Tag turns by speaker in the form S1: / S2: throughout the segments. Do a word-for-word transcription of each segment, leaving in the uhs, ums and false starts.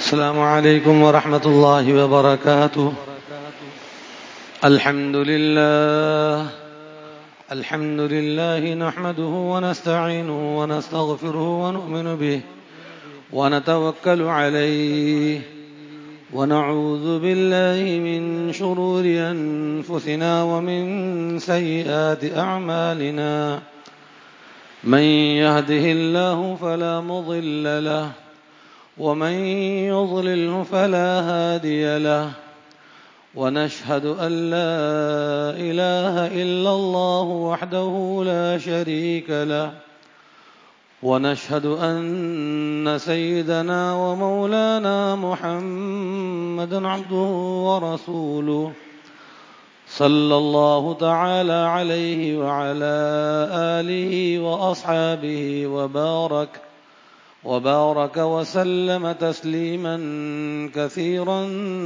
S1: السلام عليكم ورحمة الله وبركاته. الحمد لله الحمد لله نحمده ونستعينه ونستغفره ونؤمن به ونتوكل عليه ونعوذ بالله من شرور أنفسنا ومن سيئات أعمالنا. من يهده الله فلا مضل له ومن يضلله فلا هادي له، ونشهد أن لا إله إلا الله وحده لا شريك له، ونشهد أن سيدنا ومولانا محمدا عبده ورسوله صلى الله تعالى عليه وعلى آله وأصحابه وبارك وبارك وسلم تسليما كثيرا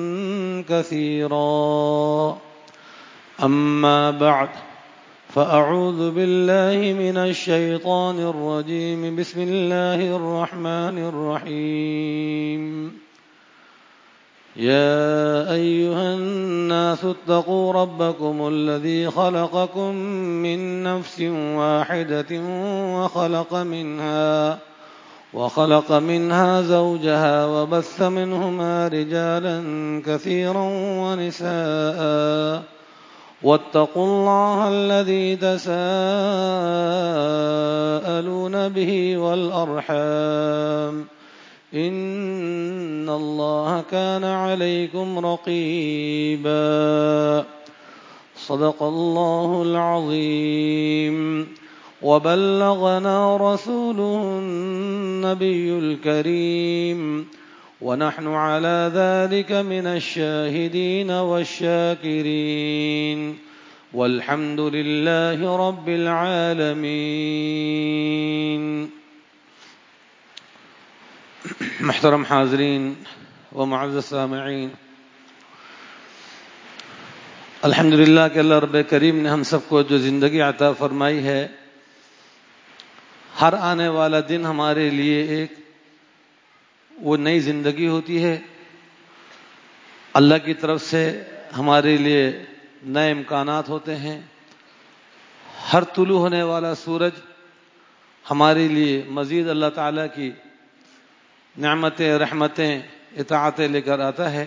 S1: كثيرا. أما بعد، فأعوذ بالله من الشيطان الرجيم. بسم الله الرحمن الرحيم. يا أيها الناس اتقوا ربكم الذي خلقكم من نفس واحدة وخلق منها وخلق منها زوجها وبث منهما رجالا كثيرا ونساء، واتقوا الله الذي تساءلون به والأرحام، إن الله كان عليكم رقيبا. صدق الله العظيم. وبلغنا رسوله النبي الكريم، ونحن على ذلك من الشاهدين والشاكرين، والحمد لله رب العالمين. محترم حاضرین و معزز سامعین، الحمدللہ کہ اللہ رب کریم نے ہم سب کو جو زندگی عطا فرمائی ہے، ہر آنے والا دن ہمارے لیے ایک وہ نئی زندگی ہوتی ہے. اللہ کی طرف سے ہمارے لیے نئے امکانات ہوتے ہیں. ہر طلوع ہونے والا سورج ہمارے لیے مزید اللہ تعالیٰ کی نعمتیں، رحمتیں، اطاعتیں لے کر آتا ہے.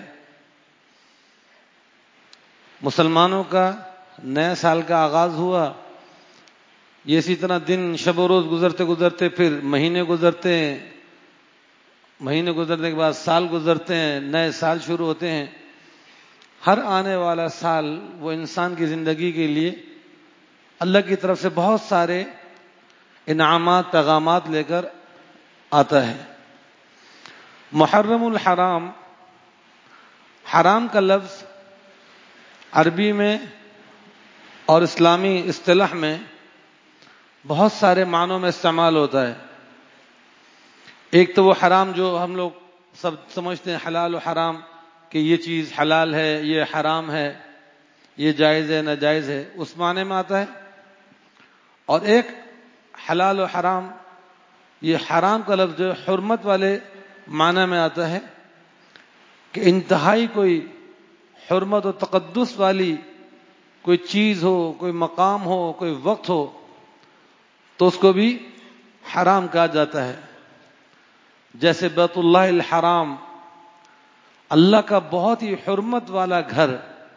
S1: مسلمانوں کا نئے سال کا آغاز ہوا، یہ اسی طرح دن شب و روز گزرتے گزرتے پھر مہینے گزرتے ہیں، مہینے گزرنے کے بعد سال گزرتے ہیں، نئے سال شروع ہوتے ہیں. ہر آنے والا سال وہ انسان کی زندگی کے لیے اللہ کی طرف سے بہت سارے انعامات، پیغامات لے کر آتا ہے. محرم الحرام، حرام کا لفظ عربی میں اور اسلامی اصطلاح میں بہت سارے معنوں میں استعمال ہوتا ہے. ایک تو وہ حرام جو ہم لوگ سب سمجھتے ہیں، حلال و حرام، کہ یہ چیز حلال ہے، یہ حرام ہے، یہ جائز ہے، ناجائز ہے، اس معنی میں آتا ہے. اور ایک حلال و حرام، یہ حرام کا لفظ جو حرمت والے معنی میں آتا ہے کہ انتہائی کوئی حرمت و تقدس والی کوئی چیز ہو، کوئی مقام ہو، کوئی وقت ہو تو اس کو بھی حرام کہا جاتا ہے. جیسے بیت اللہ الحرام، اللہ کا بہت ہی حرمت والا گھر،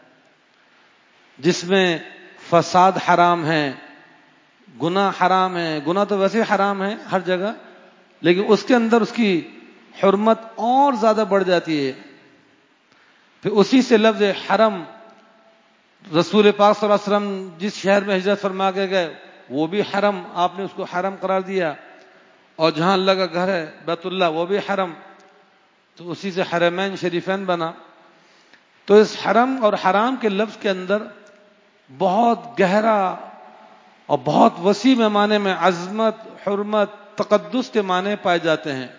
S1: جس میں فساد حرام ہے، گناہ حرام ہے. گناہ تو ویسے حرام ہے ہر جگہ، لیکن اس کے اندر اس کی حرمت اور زیادہ بڑھ جاتی ہے. پھر اسی سے لفظ حرم، رسول پاک صلی اللہ علیہ وسلم جس شہر میں ہجرت فرما کے گئے وہ بھی حرم، آپ نے اس کو حرم قرار دیا. اور جہاں اللہ کا گھر ہے بیت اللہ، وہ بھی حرم، تو اسی سے حرمین شریفین بنا. تو اس حرم اور حرام کے لفظ کے اندر بہت گہرا اور بہت وسیع معنی میں عظمت، حرمت، تقدس کے معنی پائے جاتے ہیں.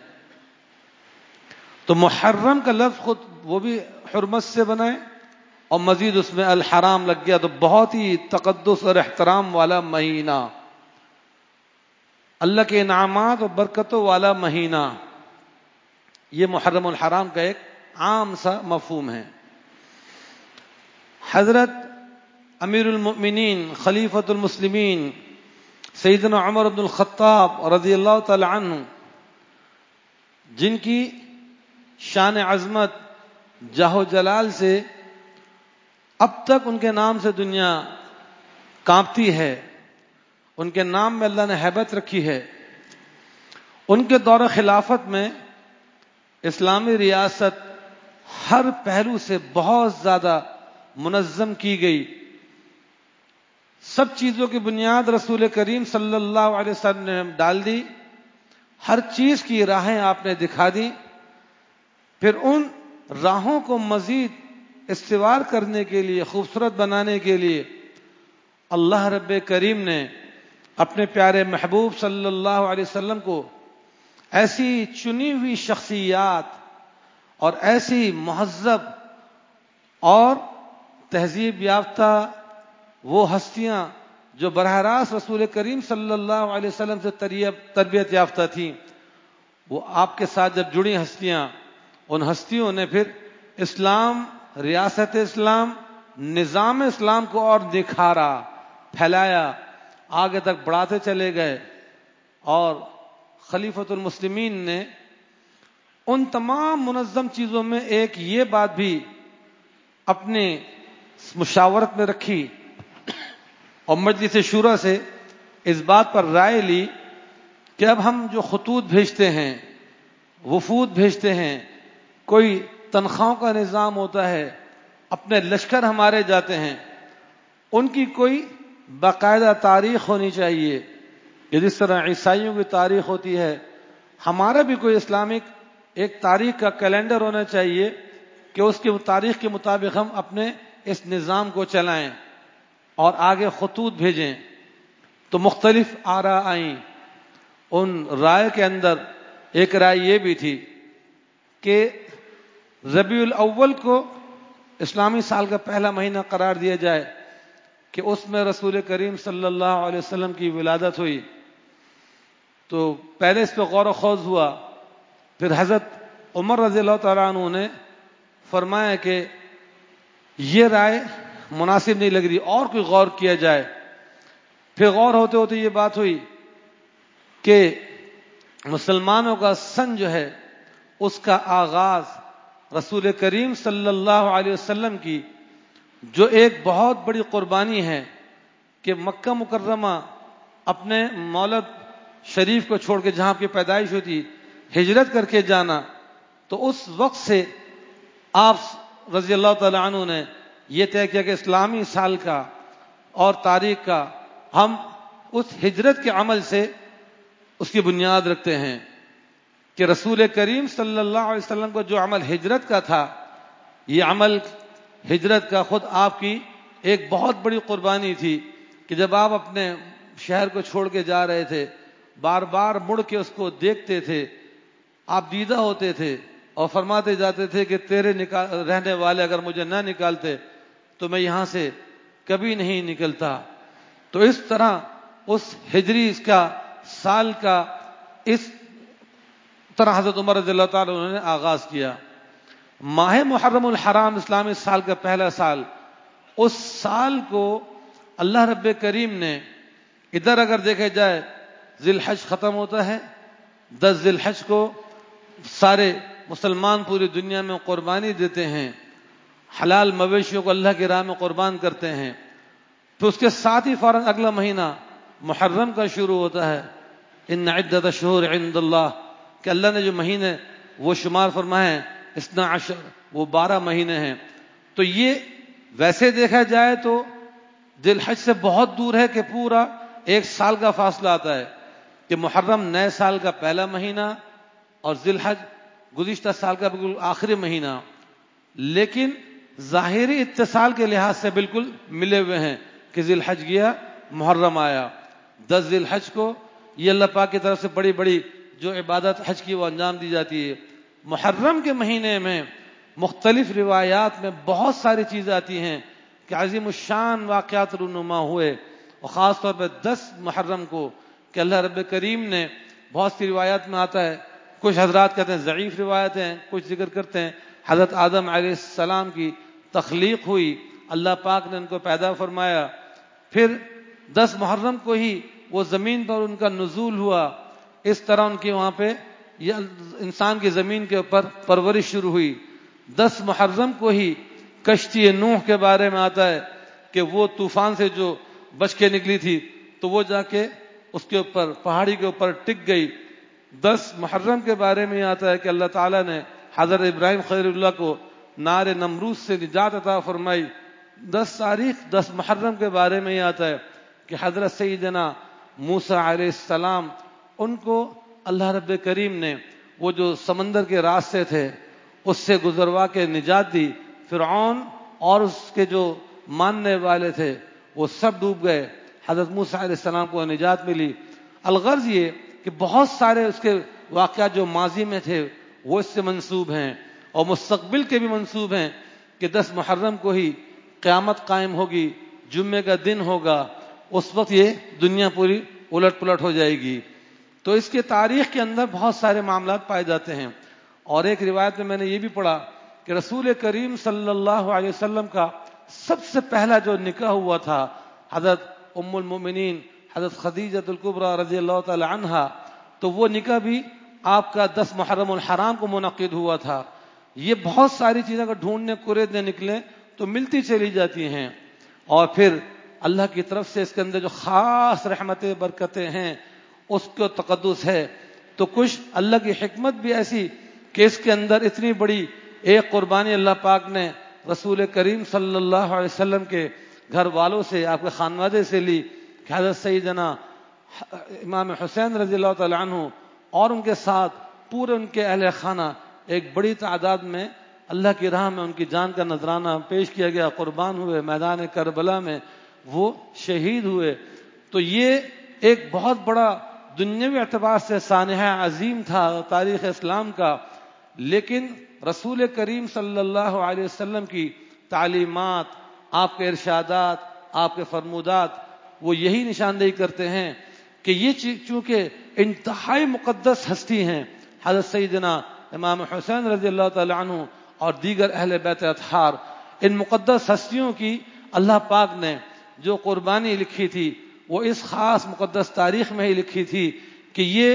S1: تو محرم کا لفظ خود وہ بھی حرمت سے بنا ہے، اور مزید اس میں الحرام لگ گیا تو بہت ہی تقدس اور احترام والا مہینہ، اللہ کے انعامات اور برکتوں والا مہینہ. یہ محرم الحرام کا ایک عام سا مفہوم ہے۔ حضرت امیر المؤمنین خلیفۃ المسلمین سیدنا عمر بن الخطاب رضی اللہ تعالی عنہ، جن کی شان عظمت جاہ و جلال سے اب تک ان کے نام سے دنیا کانپتی ہے، ان کے نام میں اللہ نے ہیبت رکھی ہے، ان کے دور خلافت میں اسلامی ریاست ہر پہلو سے بہت زیادہ منظم کی گئی۔ سب چیزوں کی بنیاد رسول کریم صلی اللہ علیہ وسلم نے ڈال دی، ہر چیز کی راہیں آپ نے دکھا دی، پھر ان راہوں کو مزید استوار کرنے کے لیے، خوبصورت بنانے کے لیے اللہ رب کریم نے اپنے پیارے محبوب صلی اللہ علیہ وسلم کو ایسی چنی ہوئی شخصیات اور ایسی مہذب اور تہذیب یافتہ وہ ہستیاں جو براہ راست رسول کریم صلی اللہ علیہ وسلم سے تربیت یافتہ تھیں، وہ آپ کے ساتھ جب جڑی ہستیاں، ان ہستیوں نے پھر اسلام، ریاست اسلام، نظام اسلام کو اور نکھارا، پھیلایا، آگے تک بڑھاتے چلے گئے۔ اور خلیفۃ المسلمین نے ان تمام منظم چیزوں میں ایک یہ بات بھی اپنے مشاورت میں رکھی اور مجلس شورا سے اس بات پر رائے لی کہ اب ہم جو خطوط بھیجتے ہیں، وفود بھیجتے ہیں، کوئی تنخواہوں کا نظام ہوتا ہے، اپنے لشکر ہمارے جاتے ہیں، ان کی کوئی باقاعدہ تاریخ ہونی چاہیے کہ جس طرح عیسائیوں کی تاریخ ہوتی ہے، ہمارا بھی کوئی اسلامک ایک تاریخ کا کیلنڈر ہونا چاہیے کہ اس کی تاریخ کے مطابق ہم اپنے اس نظام کو چلائیں اور آگے خطوط بھیجیں۔ تو مختلف آراء آئیں۔ ان رائے کے اندر ایک رائے یہ بھی تھی کہ ربیع الاول کو اسلامی سال کا پہلا مہینہ قرار دیا جائے کہ اس میں رسول کریم صلی اللہ علیہ وسلم کی ولادت ہوئی۔ تو پہلے اس پہ غور و خوض ہوا، پھر حضرت عمر رضی اللہ تعالیٰ عنہ نے فرمایا کہ یہ رائے مناسب نہیں لگ رہی، اور کوئی غور کیا جائے۔ پھر غور ہوتے ہوتے یہ بات ہوئی کہ مسلمانوں کا سن جو ہے اس کا آغاز رسول کریم صلی اللہ علیہ وسلم کی جو ایک بہت بڑی قربانی ہے کہ مکہ مکرمہ اپنے مولد شریف کو چھوڑ کے جہاں کی پیدائش ہوتی، ہجرت کر کے جانا، تو اس وقت سے آپ رضی اللہ تعالیٰ عنہ نے یہ طے کیا کہ اسلامی سال کا اور تاریخ کا ہم اس ہجرت کے عمل سے اس کی بنیاد رکھتے ہیں کہ رسول کریم صلی اللہ علیہ وسلم کو جو عمل ہجرت کا تھا، یہ عمل ہجرت کا خود آپ کی ایک بہت بڑی قربانی تھی کہ جب آپ اپنے شہر کو چھوڑ کے جا رہے تھے، بار بار مڑ کے اس کو دیکھتے تھے، آپ دیدہ ہوتے تھے اور فرماتے جاتے تھے کہ تیرے نکال رہنے والے اگر مجھے نہ نکالتے تو میں یہاں سے کبھی نہیں نکلتا۔ تو اس طرح اس ہجری اس کا سال کا اس طرح حضرت عمر رضی اللہ تعالیٰ عنہ نے آغاز کیا۔ ماہ محرم الحرام اسلامی سال کا پہلا سال، اس سال کو اللہ رب کریم نے ادھر اگر دیکھا جائے ذی الحج ختم ہوتا ہے، دس ذی الحج کو سارے مسلمان پوری دنیا میں قربانی دیتے ہیں، حلال مویشیوں کو اللہ کی راہ میں قربان کرتے ہیں۔ پھر اس کے ساتھ ہی فوراً اگلا مہینہ محرم کا شروع ہوتا ہے، ان عدت الشہور عند اللہ، کہ اللہ نے جو مہینے وہ شمار فرمائے ہیں اثنا عشر، وہ بارہ مہینے ہیں۔ تو یہ ویسے دیکھا جائے تو ذی الحج سے بہت دور ہے کہ پورا ایک سال کا فاصلہ آتا ہے کہ محرم نئے سال کا پہلا مہینہ اور ذی الحج گزشتہ سال کا بالکل آخری مہینہ، لیکن ظاہری اتصال کے لحاظ سے بالکل ملے ہوئے ہیں کہ ذی الحج گیا، محرم آیا۔ دس ذی الحج کو یہ اللہ پاک کی طرف سے بڑی بڑی جو عبادت حج کی وہ انجام دی جاتی ہے۔ محرم کے مہینے میں مختلف روایات میں بہت ساری چیزیں آتی ہیں کہ عظیم الشان واقعات رونما ہوئے، اور خاص طور پہ دس محرم کو کہ اللہ رب کریم نے، بہت سی روایات میں آتا ہے کچھ حضرات کہتے ہیں ضعیف روایت ہیں، کچھ ذکر کرتے ہیں حضرت آدم علیہ السلام کی تخلیق ہوئی، اللہ پاک نے ان کو پیدا فرمایا، پھر دس محرم کو ہی وہ زمین پر ان کا نزول ہوا، اس طرح ان کی وہاں پہ انسان کی زمین کے اوپر پرورش شروع ہوئی۔ دس محرم کو ہی کشتی نوح کے بارے میں آتا ہے کہ وہ طوفان سے جو بچ کے نکلی تھی تو وہ جا کے اس کے اوپر پہاڑی کے اوپر ٹک گئی۔ دس محرم کے بارے میں آتا ہے کہ اللہ تعالیٰ نے حضرت ابراہیم خلیل اللہ کو نار نمرود سے نجات عطا فرمائی۔ دس تاریخ دس محرم کے بارے میں یہ آتا ہے کہ حضرت سیدنا موسیٰ علیہ السلام ان کو اللہ رب کریم نے وہ جو سمندر کے راستے تھے اس سے گزروا کے نجات دی، فرعون اور اس کے جو ماننے والے تھے وہ سب ڈوب گئے، حضرت موسیٰ علیہ السلام کو نجات ملی۔ الغرض یہ کہ بہت سارے اس کے واقعات جو ماضی میں تھے وہ اس سے منسوب ہیں اور مستقبل کے بھی منسوب ہیں کہ دس محرم کو ہی قیامت قائم ہوگی، جمعے کا دن ہوگا، اس وقت یہ دنیا پوری الٹ پلٹ ہو جائے گی۔ تو اس کے تاریخ کے اندر بہت سارے معاملات پائے جاتے ہیں، اور ایک روایت میں میں نے یہ بھی پڑھا کہ رسول کریم صلی اللہ علیہ وسلم کا سب سے پہلا جو نکاح ہوا تھا حضرت ام المؤمنین حضرت خدیجہ الکبریٰ رضی اللہ تعالی عنہا، تو وہ نکاح بھی آپ کا دس محرم الحرام کو منعقد ہوا تھا۔ یہ بہت ساری چیزیں اگر ڈھونڈنے کوریدنے نکلیں تو ملتی چلی جاتی ہیں، اور پھر اللہ کی طرف سے اس کے اندر جو خاص رحمتیں برکتیں ہیں اس کو تقدس ہے، تو کچھ اللہ کی حکمت بھی ایسی کہ اس کے اندر اتنی بڑی ایک قربانی اللہ پاک نے رسول کریم صلی اللہ علیہ وسلم کے گھر والوں سے، آپ کے خانوادے سے لی کہ حضرت سیدنا امام حسین رضی اللہ تعالی عنہ اور ان کے ساتھ پورے ان کے اہل خانہ ایک بڑی تعداد میں اللہ کی راہ میں ان کی جان کا نذرانہ پیش کیا گیا، قربان ہوئے، میدان کربلا میں وہ شہید ہوئے۔ تو یہ ایک بہت بڑا دنیاوی اعتبار سے سانحہ عظیم تھا تاریخ اسلام کا، لیکن رسول کریم صلی اللہ علیہ وسلم کی تعلیمات، آپ کے ارشادات، آپ کے فرمودات وہ یہی نشاندہی کرتے ہیں کہ یہ چونکہ انتہائی مقدس ہستی ہیں، حضرت سیدنا امام حسین رضی اللہ تعالی عنہ اور دیگر اہل بیت اطہار، ان مقدس ہستیوں کی اللہ پاک نے جو قربانی لکھی تھی وہ اس خاص مقدس تاریخ میں ہی لکھی تھی کہ یہ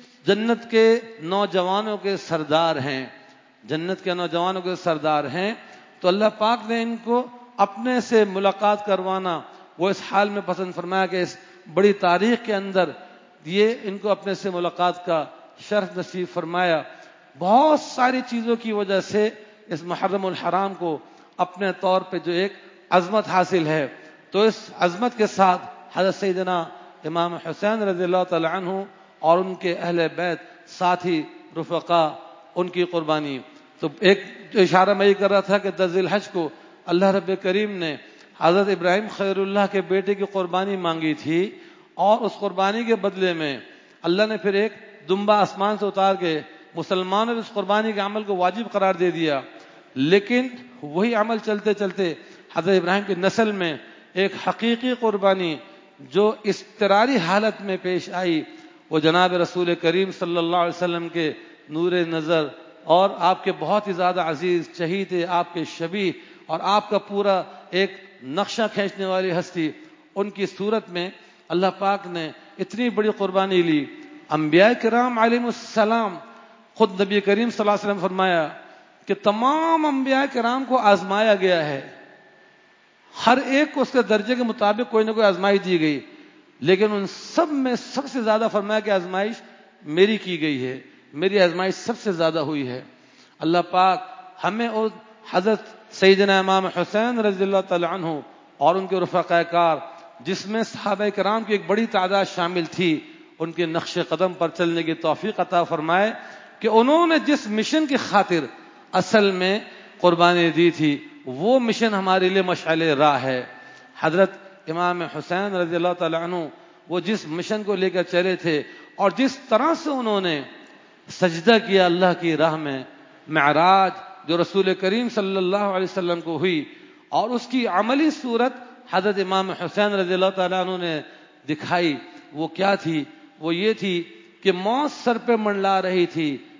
S1: جنت کے نوجوانوں کے سردار ہیں، جنت کے نوجوانوں کے سردار ہیں۔ تو اللہ پاک نے ان کو اپنے سے ملاقات کروانا وہ اس حال میں پسند فرمایا کہ اس بڑی تاریخ کے اندر یہ ان کو اپنے سے ملاقات کا شرف نصیب فرمایا۔ بہت ساری چیزوں کی وجہ سے اس محرم الحرام کو اپنے طور پہ جو ایک عظمت حاصل ہے، تو اس عظمت کے ساتھ حضرت سیدنا امام حسین رضی اللہ تعالی عنہ اور ان کے اہل بیت ساتھی رفقا ان کی قربانی۔ تو ایک جو اشارہ میں یہ کر رہا تھا کہ دس ذی الحج کو اللہ رب کریم نے حضرت ابراہیم خیر اللہ کے بیٹے کی قربانی مانگی تھی، اور اس قربانی کے بدلے میں اللہ نے پھر ایک دمبا آسمان سے اتار کے مسلمانوں نے اس قربانی کے عمل کو واجب قرار دے دیا، لیکن وہی عمل چلتے چلتے حضرت ابراہیم کی نسل میں ایک حقیقی قربانی جو اضطراری حالت میں پیش آئی وہ جناب رسول کریم صلی اللہ علیہ وسلم کے نور نظر اور آپ کے بہت ہی زیادہ عزیز چہیتے، آپ کے شبیہ اور آپ کا پورا ایک نقشہ کھینچنے والی ہستی، ان کی صورت میں اللہ پاک نے اتنی بڑی قربانی لی۔ انبیاء کرام علیہ السلام، خود نبی کریم صلی اللہ علیہ وسلم فرمایا کہ تمام انبیاء کرام کو آزمایا گیا ہے، ہر ایک کو اس کے درجے کے مطابق کوئی نہ کوئی آزمائش دی گئی، لیکن ان سب میں سب سے زیادہ فرمایا کہ آزمائش میری کی گئی ہے، میری آزمائش سب سے زیادہ ہوئی ہے۔ اللہ پاک ہمیں اور حضرت سیدنا امام حسین رضی اللہ تعالی عنہ اور ان کے رفقاء کار، جس میں صحابہ کرام کی ایک بڑی تعداد شامل تھی، ان کے نقش قدم پر چلنے کی توفیق عطا فرمائے کہ انہوں نے جس مشن کی خاطر اصل میں قربانی دی تھی وہ مشن ہمارے لیے مشعل راہ ہے۔ حضرت امام حسین رضی اللہ تعالی عنہ وہ جس مشن کو لے کر چلے تھے اور جس طرح سے انہوں نے سجدہ کیا اللہ کی راہ میں، معراج جو رسول کریم صلی اللہ علیہ وسلم کو ہوئی اور اس کی عملی صورت حضرت امام حسین رضی اللہ تعالیٰ عنہ نے دکھائی، وہ کیا تھی؟ وہ یہ تھی کہ موت سر پہ منڈلا رہی تھی،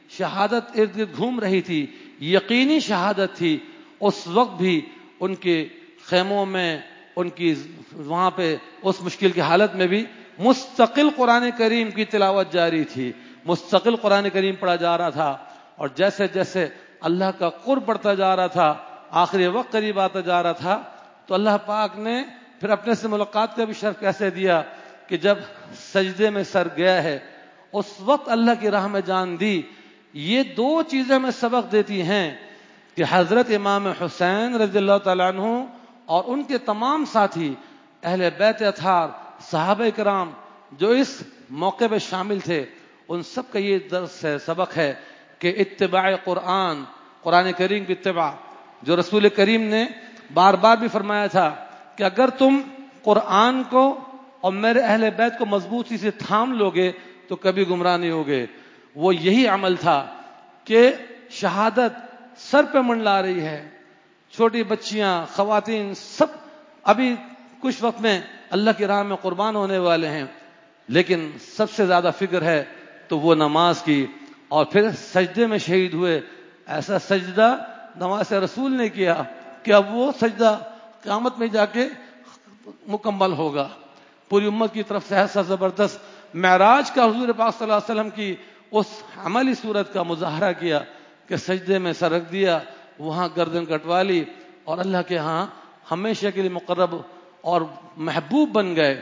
S1: شہادت ارد گرد گھوم رہی تھی، یقینی شہادت تھی، اس وقت بھی ان کے خیموں میں، ان کی وہاں پہ اس مشکل کی حالت میں بھی مستقل قرآن کریم کی تلاوت جاری تھی، مستقل قرآن کریم پڑھا جا رہا تھا. اور جیسے جیسے اللہ کا قرب بڑھتا جا رہا تھا، آخری وقت قریب آتا جا رہا تھا، تو اللہ پاک نے پھر اپنے سے ملاقات کا بھی شرف کیسے دیا کہ جب سجدے میں سر گیا ہے اس وقت اللہ کی راہ میں جان دی. یہ دو چیزیں ہمیں سبق دیتی ہیں کہ حضرت امام حسین رضی اللہ تعالیٰ عنہ اور ان کے تمام ساتھی اہل بیت اطہار صحابہ کرام جو اس موقع پہ شامل تھے، ان سب کا یہ درس ہے، سبق ہے کہ اتباع قرآن، قرآن کریم کی اتباع، جو رسول کریم نے بار بار بھی فرمایا تھا کہ اگر تم قرآن کو اور میرے اہل بیت کو مضبوطی سے تھام لوگے تو کبھی گمراہ نہیں ہوگے. وہ یہی عمل تھا کہ شہادت سر پہ منڈلا رہی ہے، چھوٹی بچیاں، خواتین سب ابھی کچھ وقت میں اللہ کی راہ میں قربان ہونے والے ہیں، لیکن سب سے زیادہ فکر ہے تو وہ نماز کی. اور پھر سجدے میں شہید ہوئے. ایسا سجدہ نماز رسول نے کیا کہ اب وہ سجدہ قیامت میں جا کے مکمل ہوگا. پوری امت کی طرف سے ایسا زبردست معراج کا حضور پاک صلی اللہ علیہ وسلم کی اس عملی صورت کا مظاہرہ کیا کہ سجدے میں سر رکھ دیا، وہاں گردن کٹوا لی اور اللہ کے ہاں ہمیشہ کے لیے مقرب اور محبوب بن گئے.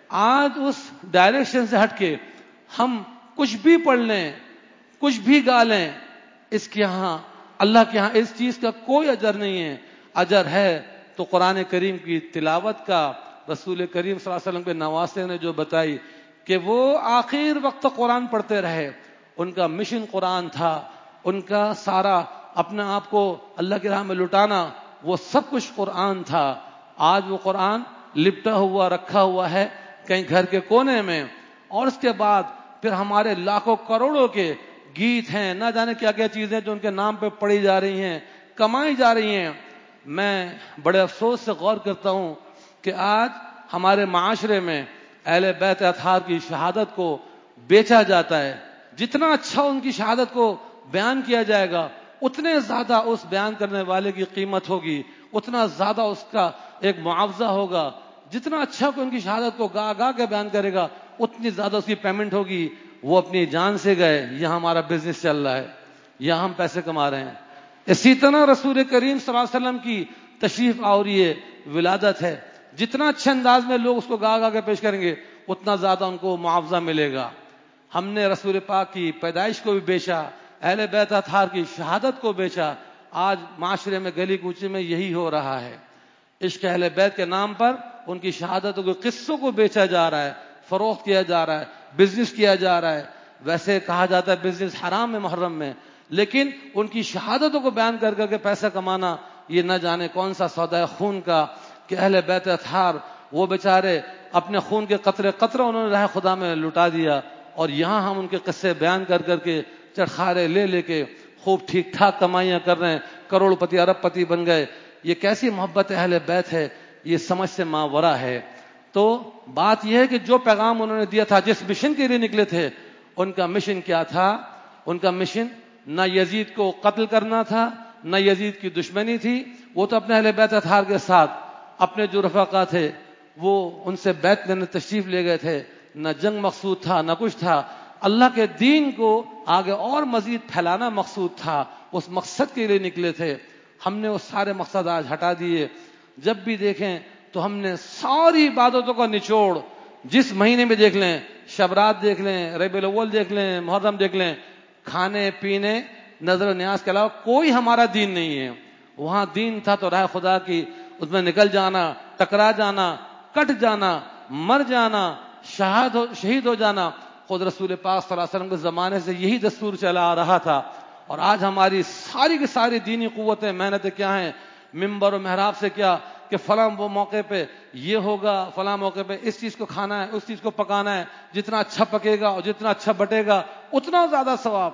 S1: آج اس ڈائریکشن سے ہٹ کے ہم کچھ بھی پڑھ لیں، کچھ بھی گا لیں، اس کے ہاں اللہ کے ہاں اس چیز کا کوئی اجر نہیں ہے. اجر ہے تو قرآن کریم کی تلاوت کا. رسول کریم صلی اللہ علیہ وسلم کے نواسے نے جو بتائی کہ وہ آخر وقت تک قرآن پڑھتے رہے، ان کا مشن قرآن تھا، ان کا سارا اپنے آپ کو اللہ کی راہ میں لٹانا وہ سب کچھ قرآن تھا. آج وہ قرآن لپٹا ہوا رکھا ہوا ہے کہیں گھر کے کونے میں، اور اس کے بعد پھر ہمارے لاکھوں کروڑوں کے گیت ہیں، نہ جانے کیا کیا چیزیں جو ان کے نام پہ پڑھی جا رہی ہیں، کمائی جا رہی ہیں. میں بڑے افسوس سے غور کرتا ہوں کہ آج ہمارے معاشرے میں اہل بیت اطہار کی شہادت کو بیچا جاتا ہے. جتنا اچھا ان کی شہادت کو بیان کیا جائے گا اتنے زیادہ اس بیان کرنے والے کی قیمت ہوگی، اتنا زیادہ اس کا ایک معاوضہ ہوگا. جتنا اچھا کوئی ان کی شہادت کو گا گا کے بیان کرے گا اتنی زیادہ اس کی پیمنٹ ہوگی. وہ اپنی جان سے گئے، یہاں ہمارا بزنس چل رہا ہے، یہاں ہم پیسے کما رہے ہیں. اسی طرح رسول کریم صلی اللہ علیہ وسلم کی تشریف آوری ہے، ولادت ہے، جتنا اچھے انداز میں لوگ اس کو گا گا کے پیش کریں گے اتنا زیادہ ان کو معاوضہ ملے گا. ہم نے رسول پاک کی پیدائش کو بھی بیچا، اہل بیت اطہار کی شہادت کو بیچا. آج معاشرے میں گلی کوچے میں یہی ہو رہا ہے. عشق اہل بیت کے نام پر ان کی شہادتوں کے قصوں کو بیچا جا رہا ہے، فروخت کیا جا رہا ہے، بزنس کیا جا رہا ہے. ویسے کہا جاتا ہے بزنس حرام ہے محرم میں، لیکن ان کی شہادتوں کو بیان کر کر کے پیسہ کمانا یہ نہ جانے کون سا سودا ہے خون کا. کہ اہل بیت اطہار وہ بیچارے اپنے خون کے قطرے قطرہ انہوں نے راہ خدا میں لٹا دیا، اور یہاں ہم ان کے قصے بیان کر کر کے چرخارے لے لے کے خوب ٹھیک ٹھاک کمائیاں کر رہے ہیں، کروڑ پتی ارب پتی بن گئے. یہ کیسی محبت اہل بیت ہے، یہ سمجھ سے ماورا ہے. تو بات یہ ہے کہ جو پیغام انہوں نے دیا تھا، جس مشن کے لیے نکلے تھے، ان کا مشن کیا تھا؟ ان کا مشن نہ یزید کو قتل کرنا تھا، نہ یزید کی دشمنی تھی. وہ تو اپنے اہل بیت اطہار کے ساتھ اپنے جو رفقا تھے وہ ان سے بیعت لینے تشریف لے گئے تھے. نہ جنگ مقصود تھا، نہ کچھ تھا. اللہ کے دین کو آگے اور مزید پھیلانا مقصود تھا، اس مقصد کے لیے نکلے تھے. ہم نے وہ سارے مقصد آج ہٹا دیے. جب بھی دیکھیں تو ہم نے ساری عبادتوں کا نچوڑ جس مہینے میں دیکھ لیں، شبرات دیکھ لیں، ربیع الاول دیکھ لیں، محرم دیکھ لیں، کھانے پینے نظر و نیاز کے علاوہ کوئی ہمارا دین نہیں ہے. وہاں دین تھا تو راہ خدا کی، اس میں نکل جانا، ٹکرا جانا، کٹ جانا، مر جانا، شہاد ہو شہید ہو جانا. خود رسول پاک صلی اللہ علیہ وسلم کے زمانے سے یہی دستور چلا آ رہا تھا. اور آج ہماری ساری کی ساری دینی قوتیں محنتیں کیا ہیں؟ ممبر و محراب سے کیا کہ فلاں وہ موقع پہ یہ ہوگا، فلاں موقع پہ اس چیز کو کھانا ہے، اس چیز کو پکانا ہے، جتنا اچھا پکے گا اور جتنا اچھا بٹے گا اتنا زیادہ ثواب.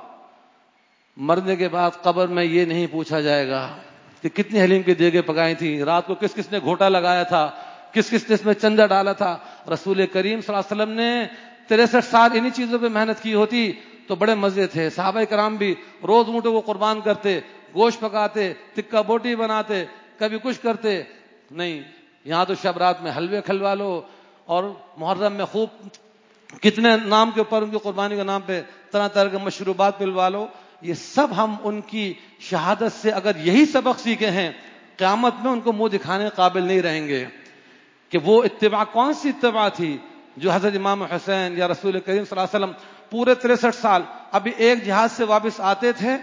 S1: مرنے کے بعد قبر میں یہ نہیں پوچھا جائے گا کہ کتنی حلیم کی دیگیں پکائی تھی، رات کو کس کس نے گھوٹا لگایا تھا، کس کس نے اس میں چندہ ڈالا تھا. رسول کریم صلی اللہ علیہ وسلم نے تریسٹھ سال انہی چیزوں پہ محنت کی ہوتی تو بڑے مزے تھے. صحابہ کرام بھی روز اونٹوں کو قربان کرتے, گوشت پکاتے, ٹکا بوٹی بناتے, کبھی کچھ کرتے. نہیں, یہاں تو شب رات میں حلوے کھلوا لو, اور محرم میں خوب کتنے نام کے اوپر ان کی قربانی کے نام پہ طرح طرح کے مشروبات پلوا لو. یہ سب ہم ان کی شہادت سے اگر یہی سبق سیکھے ہیں, قیامت میں ان کو منہ دکھانے کے قابل نہیں رہیں گے کہ وہ اتباع کون سی اتباع تھی جو حضرت امام حسین یا رسول کریم صلی اللہ علیہ وسلم پورے تریسٹھ سال ابھی ایک جہاد سے واپس آتے تھے,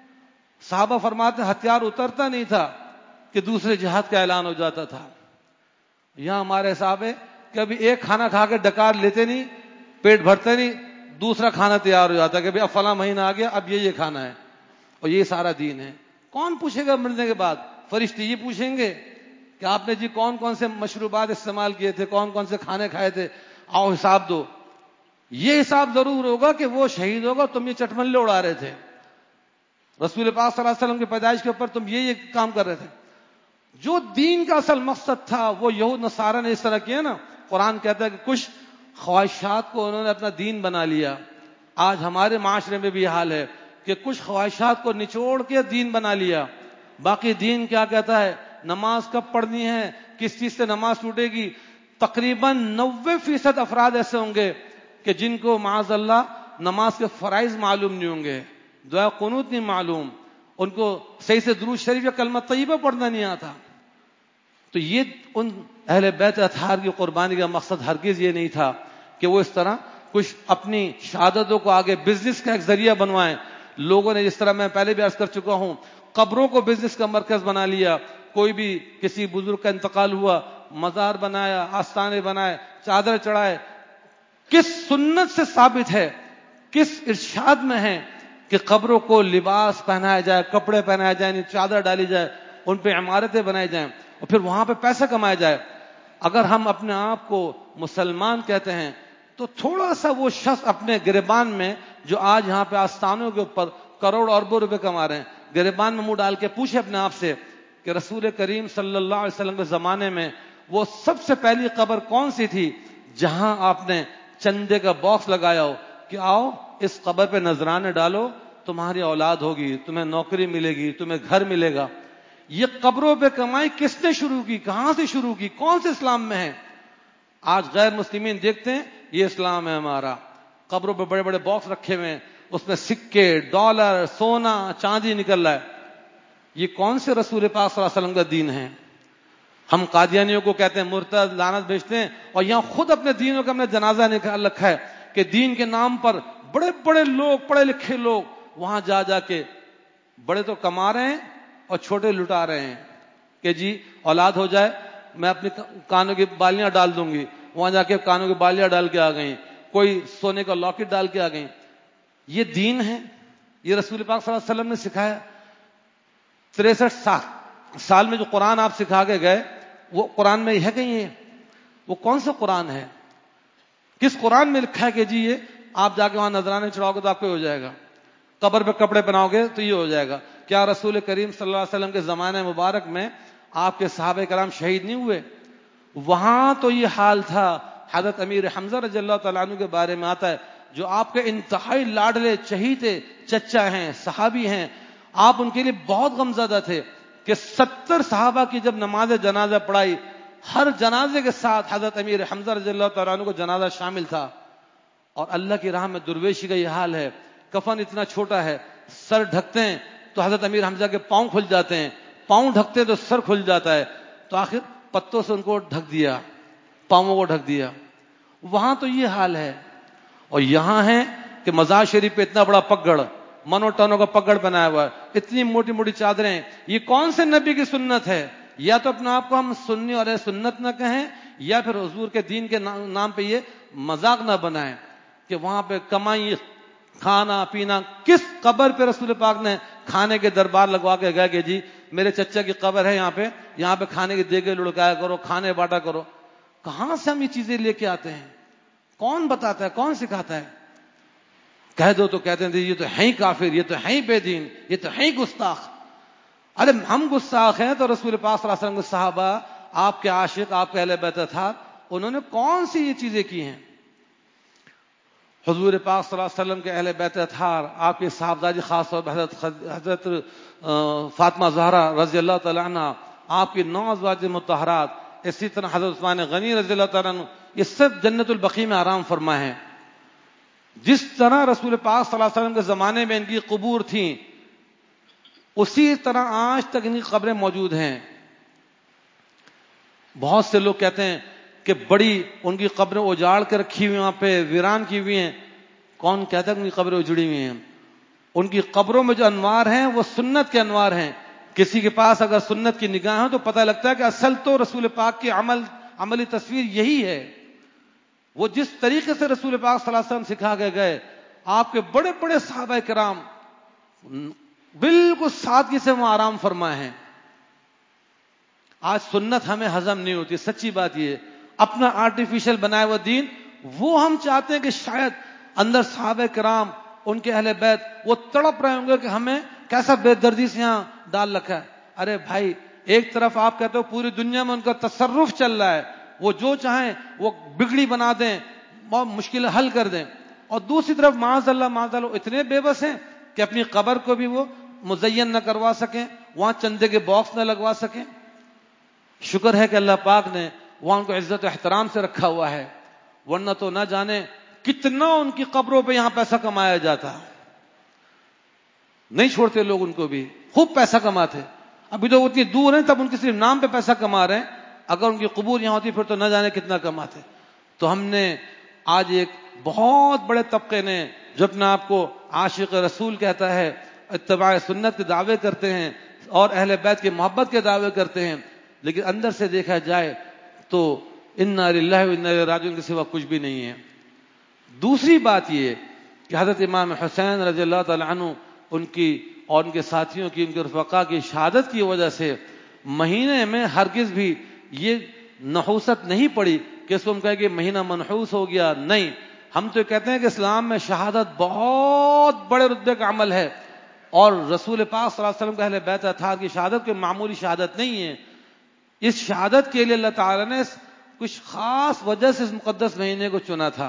S1: صحابہ فرماتے ہتھیار اترتا نہیں تھا کہ دوسرے جہاد کا اعلان ہو جاتا تھا. یہاں ہمارے صحابہ کبھی ایک کھانا کھا کے ڈکار لیتے نہیں, پیٹ بھرتے نہیں, دوسرا کھانا تیار ہو جاتا کہ اب فلاں مہینہ آ گیا, اب یہ یہ کھانا ہے, اور یہ سارا دین ہے. کون پوچھے گا مرنے کے بعد؟ فرشتے یہ پوچھیں گے کہ آپ نے جی کون کون سے مشروبات استعمال کیے تھے, کون کون سے کھانے کھائے تھے, آؤ حساب دو. یہ حساب ضرور ہوگا کہ وہ شہید ہوگا, تم یہ چٹملے اڑا رہے تھے, رسول پاک صلی اللہ علیہ وسلم کی پیدائش کے اوپر تم یہ یہ کام کر رہے تھے. جو دین کا اصل مقصد تھا وہ یہود نصارہ نے اس طرح کیا نا. قرآن کہتا ہے کہ کچھ خواہشات کو انہوں نے اپنا دین بنا لیا. آج ہمارے معاشرے میں بھی یہ حال ہے کہ کچھ خواہشات کو نچوڑ کے دین بنا لیا. باقی دین کیا کہتا ہے؟ نماز کب پڑھنی ہے, کس چیز سے نماز ٹوٹے گی. تقریباً نوے فیصد افراد ایسے ہوں گے کہ جن کو معاذ اللہ نماز کے فرائض معلوم نہیں ہوں گے, دعا قنوت نہیں معلوم, ان کو صحیح سے درود شریف یا کلمہ طیبہ پڑھنا نہیں آتا. تو یہ ان اہل بیت اطہار کی قربانی کا مقصد ہرگز یہ نہیں تھا کہ وہ اس طرح کچھ اپنی شہادتوں کو آگے بزنس کا ایک ذریعہ بنوائیں. لوگوں نے جس طرح میں پہلے بھی عرض کر چکا ہوں, قبروں کو بزنس کا مرکز بنا لیا. کوئی بھی کسی بزرگ کا انتقال ہوا, مزار بنایا, آستانے بنائے, چادر چڑھائے. کس سنت سے ثابت ہے, کس ارشاد میں ہے کہ قبروں کو لباس پہنایا جائے, کپڑے پہنائے جائیں, چادر ڈالی جائے, ان پہ عمارتیں بنائی جائیں اور پھر وہاں پہ پیسہ کمایا جائے؟ اگر ہم اپنے آپ کو مسلمان کہتے ہیں تو تھوڑا سا وہ شخص اپنے گریبان میں جو آج یہاں پہ آستانوں کے اوپر کروڑ اربوں روپے کما رہے ہیں, گریبان میں منہ ڈال کے پوچھے اپنے آپ سے کہ رسول کریم صلی اللہ علیہ وسلم کے زمانے میں وہ سب سے پہلی قبر کون سی تھی جہاں آپ نے چندے کا باکس لگایا ہو کہ آؤ اس قبر پہ نذرانے ڈالو, تمہاری اولاد ہوگی, تمہیں نوکری ملے گی, تمہیں گھر ملے گا. یہ قبروں پہ کمائی کس نے شروع کی, کہاں سے شروع کی, کون سے اسلام میں ہے؟ آج غیر مسلمین دیکھتے ہیں یہ اسلام ہے ہمارا, قبروں پہ بڑے بڑے باکس رکھے ہوئے ہیں, اس میں سکے, ڈالر, سونا, چاندی نکل رہا ہے. یہ کون سے رسول پاک صلی اللہ علیہ وسلم کا دین ہے؟ ہم قادیانیوں کو کہتے ہیں مرتد, لعنت بھیجتے ہیں, اور یہاں خود اپنے دینوں کا ہم نے جنازہ نکال رکھا ہے کہ دین کے نام پر بڑے بڑے لوگ, پڑھے لکھے لوگ وہاں جا جا کے بڑے تو کما رہے ہیں اور چھوٹے لٹا رہے ہیں کہ جی اولاد ہو جائے میں اپنی کانوں کی بالیاں ڈال دوں گی, وہاں جا کے کانوں کی بالیاں ڈال کے آ گئیں, کوئی سونے کا لاکٹ ڈال کے آ گئیں. یہ دین ہے؟ یہ رسول پاک صلی اللہ علیہ وسلم نے سکھایا؟ تریسٹھ سال سال میں جو قرآن آپ سکھا کے گئے وہ قرآن میں ہے کہیں؟ یہ وہ کون سا قرآن ہے؟ کس قرآن میں لکھا ہے کہ جی یہ آپ جا کے وہاں نذرانے چڑھاؤ گے تو آپ کو ہو جائے گا, قبر پہ کپڑے پہناؤ گے تو یہ ہو جائے گا؟ کیا رسول کریم صلی اللہ علیہ وسلم کے زمانے مبارک میں آپ کے صحابہ کرام شہید نہیں ہوئے؟ وہاں تو یہ حال تھا. حضرت امیر حمزہ رضی اللہ تعالیٰ عنہ کے بارے میں آتا ہے جو آپ کے انتہائی لاڈلے چہیتے چچا ہیں, صحابی ہیں, آپ ان کے لیے بہت غمزدہ تھے کہ ستر صحابہ کی جب نماز جنازہ پڑھائی, ہر جنازے کے ساتھ حضرت امیر حمزہ رضی اللہ تعالیٰ عنہ کو جنازہ شامل تھا. اور اللہ کی راہ میں درویشی کا یہ حال ہے, کفن اتنا چھوٹا ہے, سر ڈھکتے ہیں تو حضرت امیر حمزہ کے پاؤں کھل جاتے ہیں, پاؤں ڈھکتے ہیں تو سر کھل جاتا ہے, تو آخر پتوں سے ان کو ڈھک دیا, پاؤں کو ڈھک دیا. وہاں تو یہ حال ہے. اور یہاں ہے کہ مزار شریف پہ اتنا بڑا پگڑ, منو ٹنوں کا پگڑ بنایا ہوا ہے, اتنی موٹی موٹی چادریں. یہ کون سے نبی کی سنت ہے؟ یا تو اپنے آپ کو ہم سنی اور سنت نہ کہیں, یا پھر حضور کے دین کے نام پہ یہ مذاق نہ بنائیں کہ وہاں پہ کمائی, کھانا پینا. کس قبر پہ رسول پاک نے کھانے کے دربار لگوا کے گئے کہ جی میرے چچا کی قبر ہے یہاں پہ, یہاں پہ کھانے کے دیگے لڑکایا کرو, کھانے باٹا کرو؟ کہاں سے ہم یہ چیزیں لے کے آتے ہیں؟ کون بتاتا ہے, کون سکھاتا ہے؟ کہہ دو تو کہتے ہیں یہ تو ہے ہی کافر, یہ تو ہے ہی بے دین, یہ تو ہے ہی گستاخ. ارے ہم گستاخ ہیں تو رسول پاک صلی اللہ علیہ وسلم کے صحابہ, آپ کے عاشق, آپ کے اہل بیت تھا, انہوں نے کون سی یہ چیزیں کی ہیں؟ حضور پاک صلی اللہ علیہ وسلم کے اہل بیت اطہار، آپ کے صاحبزادی خاص طور پر حضرت حضرت فاطمہ زہرا رضی اللہ تعالیٰ عنہ، آپ کی نو ازواج مطہرات، اسی طرح حضرت عثمان غنی رضی اللہ تعالیٰ عنہ، یہ سب جنت البقیع میں آرام فرما ہیں۔ جس طرح رسول پاک صلی اللہ علیہ وسلم کے زمانے میں ان کی قبور تھیں، اسی طرح آج تک ان کی قبریں موجود ہیں۔ بہت سے لوگ کہتے ہیں کہ بڑی ان کی قبریں اجاڑ کے رکھی ہوئی، وہاں پہ ویران کی ہوئی ہیں۔ کون کہتا ہے کہ ان کی قبریں اجڑی ہوئی ہیں؟ ان کی قبروں میں جو انوار ہیں وہ سنت کے انوار ہیں۔ کسی کے پاس اگر سنت کی نگاہ ہو تو پتہ لگتا ہے کہ اصل تو رسول پاک کی عمل عملی تصویر یہی ہے۔ وہ جس طریقے سے رسول پاک صلی اللہ علیہ وسلم سکھا کے گئے، آپ کے بڑے بڑے صحابہ کرام بالکل سادگی سے وہ آرام فرمائے ہیں۔ آج سنت ہمیں ہضم نہیں ہوتی، سچی بات یہ ہے۔ اپنا آرٹیفیشل بنایا ہوا دین، وہ ہم چاہتے ہیں کہ شاید اندر صحابہ کرام، ان کے اہل بیت، وہ تڑپ رہے ہوں گے کہ ہمیں کیسا بے دردی سے یہاں ڈال رکھا ہے۔ ارے بھائی، ایک طرف آپ کہتے ہو پوری دنیا میں ان کا تصرف چل رہا ہے، وہ جو چاہیں وہ بگڑی بنا دیں، بہت مشکل حل کر دیں، اور دوسری طرف معاذ اللہ معاذ اللہ اتنے بے بس ہیں کہ اپنی قبر کو بھی وہ مزین نہ کروا سکیں، وہاں چندے کے باکس نہ لگوا سکیں۔ شکر ہے کہ اللہ پاک نے وہاں ان کو عزت و احترام سے رکھا ہوا ہے، ورنہ تو نہ جانے کتنا ان کی قبروں پہ یہاں پیسہ کمایا جاتا۔ نہیں چھوڑتے لوگ ان کو بھی، خوب پیسہ کماتے۔ ابھی تو اتنی دور ہیں تب ان کے صرف نام پہ پیسہ کما رہے ہیں، اگر ان کی قبور یہاں ہوتی پھر تو نہ جانے کتنا کماتے۔ تو ہم نے آج ایک بہت بڑے طبقے نے جو اپنا آپ کو عاشق رسول کہتا ہے، اتباع سنت کے دعوے کرتے ہیں اور اہل بیت کی محبت کے دعوے کرتے ہیں، لیکن اندر سے دیکھا جائے تو انا للہ و انا الیہ راجعون کے سوا کچھ بھی نہیں ہے۔ دوسری بات یہ کہ حضرت امام حسین رضی اللہ تعالی عنہ، ان کی اور ان کے ساتھیوں کی، ان کے رفقا کی شہادت کی وجہ سے مہینے میں ہرگز بھی یہ نحوست نہیں پڑی کہ اس کو ہم کہیں کہ مہینہ منحوس ہو گیا۔ نہیں، ہم تو کہتے ہیں کہ اسلام میں شہادت بہت بڑے رتبے کا عمل ہے، اور رسول پاک صلی اللہ علیہ وسلم کے اہل بیت اطہار کی شہادت کوئی معمولی شہادت نہیں ہے۔ اس شہادت کے لیے اللہ تعالیٰ نے کچھ خاص وجہ سے اس مقدس مہینے کو چنا تھا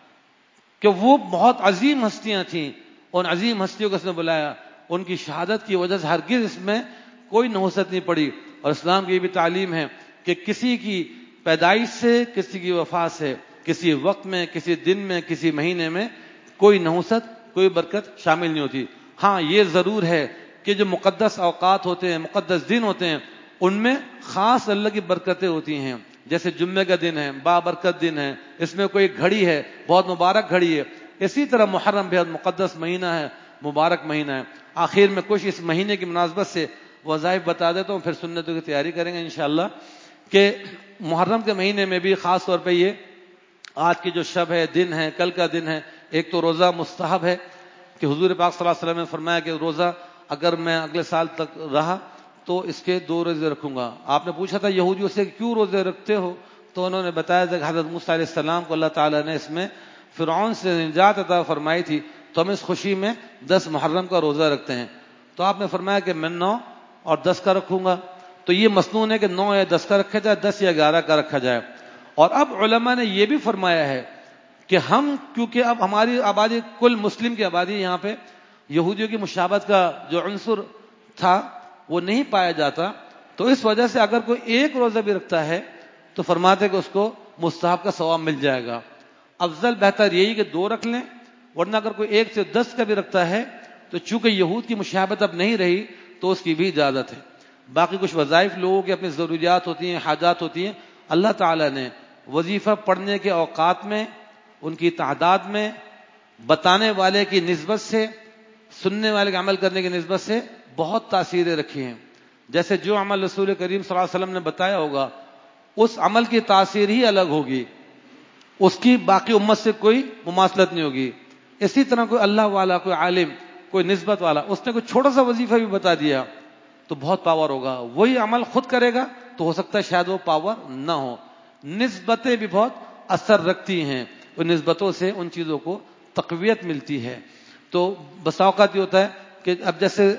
S1: کہ وہ بہت عظیم ہستیاں تھیں، ان عظیم ہستیوں کو اس نے بلایا، ان کی شہادت کی وجہ سے ہرگز اس میں کوئی نحوست نہیں پڑی۔ اور اسلام کی یہ بھی تعلیم ہے کہ کسی کی پیدائش سے، کسی کی وفات سے، کسی وقت میں، کسی دن میں، کسی مہینے میں کوئی نحوست، کوئی برکت شامل نہیں ہوتی۔ ہاں یہ ضرور ہے کہ جو مقدس اوقات ہوتے ہیں، مقدس دن ہوتے ہیں، ان میں خاص اللہ کی برکتیں ہوتی ہیں۔ جیسے جمعے کا دن ہے، بابرکت دن ہے، اس میں کوئی گھڑی ہے، بہت مبارک گھڑی ہے۔ اسی طرح محرم بہت مقدس مہینہ ہے، مبارک مہینہ ہے۔ آخر میں کچھ اس مہینے کی مناسبت سے وظائف بتا دیتا ہوں، پھر سنتوں کی تیاری کریں گے انشاءاللہ۔ کہ محرم کے مہینے میں بھی خاص طور پہ یہ آج کی جو شب ہے، دن ہے، کل کا دن ہے، ایک تو روزہ مستحب ہے کہ حضور پاک صلی اللہ علیہ وسلم نے فرمایا کہ روزہ اگر میں اگلے سال تک رہا تو اس کے دو روزے رکھوں گا۔ آپ نے پوچھا تھا یہودیوں سے کیوں روزے رکھتے ہو، تو انہوں نے بتایا تھا کہ حضرت موسیٰ علیہ السلام کو اللہ تعالیٰ نے اس میں فرعون سے نجات عطا فرمائی تھی، تو ہم اس خوشی میں دس محرم کا روزہ رکھتے ہیں۔ تو آپ نے فرمایا کہ میں نو اور دس کا رکھوں گا، تو یہ مسنون ہے کہ نو یا دس کا رکھا جائے، دس یا گیارہ کا رکھا جائے۔ اور اب علماء نے یہ بھی فرمایا ہے کہ ہم کیونکہ اب ہماری آبادی کل مسلم کی آبادی، یہاں پہ یہودیوں کی مشابہت کا جو عنصر تھا وہ نہیں پایا جاتا، تو اس وجہ سے اگر کوئی ایک روزہ بھی رکھتا ہے تو فرماتے کہ اس کو مستحب کا ثواب مل جائے گا۔ افضل بہتر یہی کہ دو رکھ لیں، ورنہ اگر کوئی ایک سے دس کا بھی رکھتا ہے تو چونکہ یہود کی مشابہت اب نہیں رہی تو اس کی بھی اجازت ہے۔ باقی کچھ وظائف لوگوں کی اپنی ضروریات ہوتی ہیں، حاجات ہوتی ہیں، اللہ تعالیٰ نے وظیفہ پڑھنے کے اوقات میں، ان کی تعداد میں، بتانے والے کی نسبت سے، سننے والے کے عمل کرنے کی نسبت سے بہت تاثیریں رکھی ہیں۔ جیسے جو عمل رسول کریم صلی اللہ علیہ وسلم نے بتایا ہوگا اس عمل کی تاثیر ہی الگ ہوگی، اس کی باقی امت سے کوئی مماثلت نہیں ہوگی۔ اسی طرح کوئی اللہ والا، کوئی عالم، کوئی نسبت والا، اس نے کوئی چھوٹا سا وظیفہ بھی بتا دیا تو بہت پاور ہوگا۔ وہی عمل خود کرے گا تو ہو سکتا ہے شاید وہ پاور نہ ہو۔ نسبتیں بھی بہت اثر رکھتی ہیں، ان نسبتوں سے ان چیزوں کو تقویت ملتی ہے۔ تو بسا اوقات یہ ہوتا ہے کہ اب جیسے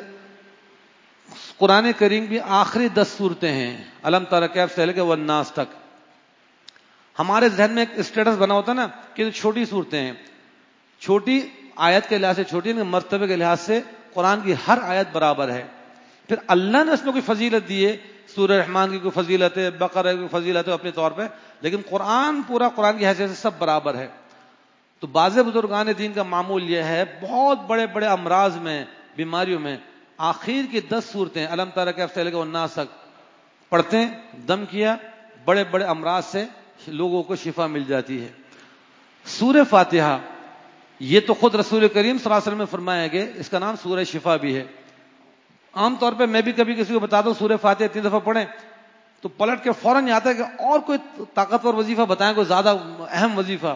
S1: قرآن کریم کی آخری دس صورتیں ہیں، الم تر کیف سے لے کے والناس تک، ہمارے ذہن میں ایک اسٹیٹس بنا ہوتا ہے نا کہ چھوٹی صورتیں ہیں، چھوٹی آیت کے لحاظ سے چھوٹی نہیں، مرتبے کے لحاظ سے قرآن کی ہر آیت برابر ہے. پھر اللہ نے اس میں کوئی فضیلت دی ہے، سورہ رحمان کی کوئی فضیلت ہے، بقرہ کی کوئی فضیلت ہے اپنے طور پہ، لیکن قرآن پورا قرآن کی حیثیت سے سب برابر ہے. تو بعض بزرگان دین کا معمول یہ ہے، بہت بڑے بڑے امراض میں، بیماریوں میں آخر کی دس صورتیں الم تر کیف سے لے کے الناس تک پڑھتے ہیں، دم کیا، بڑے بڑے امراض سے لوگوں کو شفا مل جاتی ہے. سورہ فاتحہ یہ تو خود رسول کریم صلی اللہ علیہ وسلم نے فرمایا کہ اس کا نام سورہ شفا بھی ہے. عام طور پہ میں بھی کبھی کسی کو بتاتا ہوں سورہ فاتحہ تین دفعہ پڑھیں تو پلٹ کے فوراً یہ آتا ہے کہ اور کوئی طاقتور وظیفہ بتائیں، کوئی زیادہ اہم وظیفہ.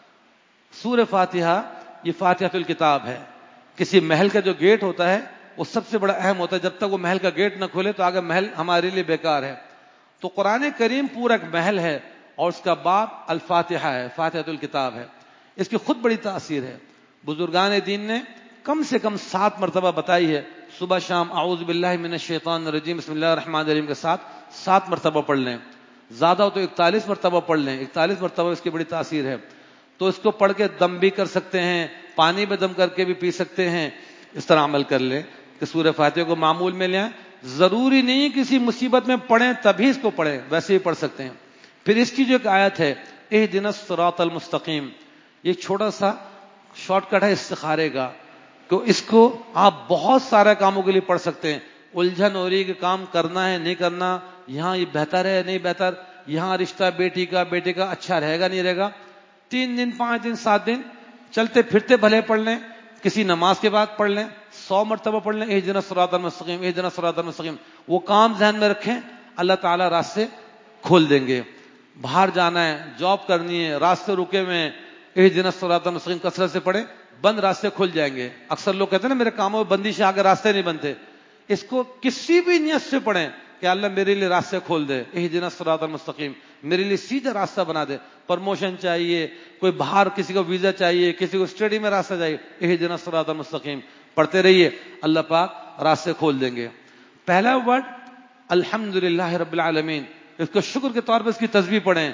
S1: سورہ فاتحہ یہ فاتحۃ الکتاب ہے. کسی محل کا جو گیٹ ہوتا ہے وہ سب سے بڑا اہم ہوتا ہے، جب تک وہ محل کا گیٹ نہ کھولے تو آگے محل ہمارے لیے بیکار ہے. تو قرآن کریم پورا ایک محل ہے اور اس کا باب الفاتحہ ہے، فاتحۃ الکتاب ہے. اس کی خود بڑی تاثیر ہے. بزرگان دین نے کم سے کم سات مرتبہ بتائی ہے، صبح شام اعوذ باللہ من الشیطان الرجیم بسم اللہ الرحمن الرحیم کے ساتھ سات مرتبہ پڑھ لیں، زیادہ ہو تو اکتالیس مرتبہ پڑھ لیں. اکتالیس مرتبہ اس کی بڑی تاثیر ہے. تو اس کو پڑھ کے دم بھی کر سکتے ہیں، پانی میں دم کر کے بھی پی سکتے ہیں. اس طرح عمل کر لیں کہ سورہ فاتحہ کو معمول میں لیں. ضروری نہیں کسی مصیبت میں پڑھیں تبھی اس کو پڑھیں، ویسے ہی پڑھ سکتے ہیں. پھر اس کی جو ایک آیت ہے اہدنا الصراط المستقیم، یہ چھوٹا سا شارٹ کٹ ہے استخارے کا، تو اس کو آپ بہت سارے کاموں کے لیے پڑھ سکتے ہیں. الجھن ہو رہی کہ کام کرنا ہے نہیں کرنا، یہاں یہ بہتر ہے نہیں بہتر، یہاں رشتہ بیٹی کا بیٹے کا اچھا رہے گا نہیں رہے گا، تین دن پانچ دن سات دن چلتے پھرتے بھلے پڑھ لیں، کسی نماز کے بعد پڑھ لیں، سو مرتبہ پڑھ لیں اہدنا الصراط المستقیم اہدنا الصراط المستقیم. وہ کام ذہن میں رکھیں، اللہ تعالیٰ راستے کھول دیں گے. باہر جانا ہے، جاب کرنی ہے، راستے رکے ہوئے ہیں، اہدنا الصراط المستقیم کثرت سے پڑھیں، بند راستے کھل جائیں گے. اکثر لوگ کہتے ہیں نا میرے کاموں میں بندش آ کے راستے نہیں بنتے. اس کو کسی بھی نیت سے پڑھیں کہ اللہ میرے لیے راستے کھول دے، اہدنا الصراط المستقیم، میرے لیے سیدھا راستہ بنا دے. پرموشن چاہیے، کوئی باہر کسی کو ویزا چاہیے، کسی کو اسٹڈی میں راستہ چاہیے، اہدنا الصراط المستقیم پڑھتے رہیے، اللہ پاک راستے کھول دیں گے. پہلا ورڈ الحمدللہ رب العالمین، اس کو شکر کے طور پر اس کی تسبیح پڑھیں.